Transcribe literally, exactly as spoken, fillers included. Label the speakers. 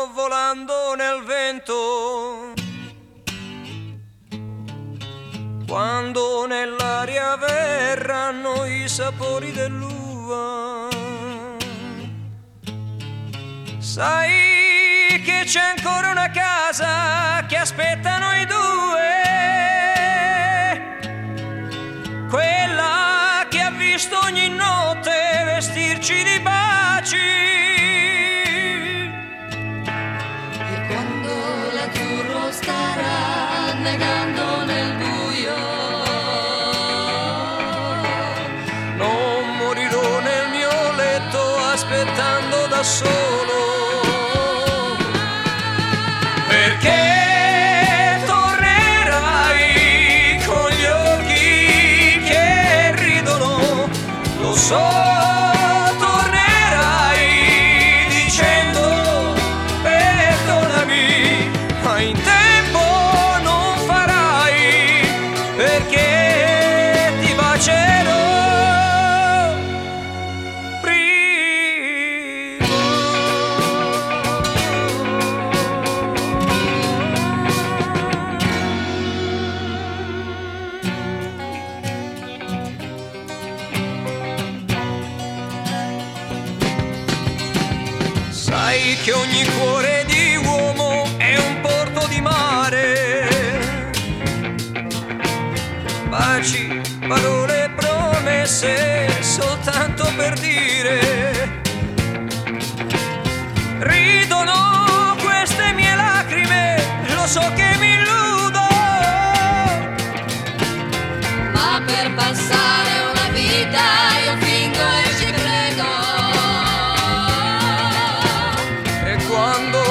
Speaker 1: vanno volando nel vento, quando nell'aria verranno i sapori dell'uva. Sai che c'è ancora una casa che aspetta noi due, quella che ha visto ogni notte vestirci di baci.
Speaker 2: E quando l'azzurro starà annegando nel buio,
Speaker 1: non morirò nel mio letto aspettando da solo, perché tornerai con gli occhi che ridono, lo so, tornerai dicendo perdonami, ma in tempo non farai, perché ti bacerò Sai che ogni cuore di uomo è un porto di mare, baci, parole, promesse soltanto per dire, ridono queste mie lacrime, lo so che mi illudo,
Speaker 2: ma per passare una vita io fingo e ci credo.
Speaker 1: quando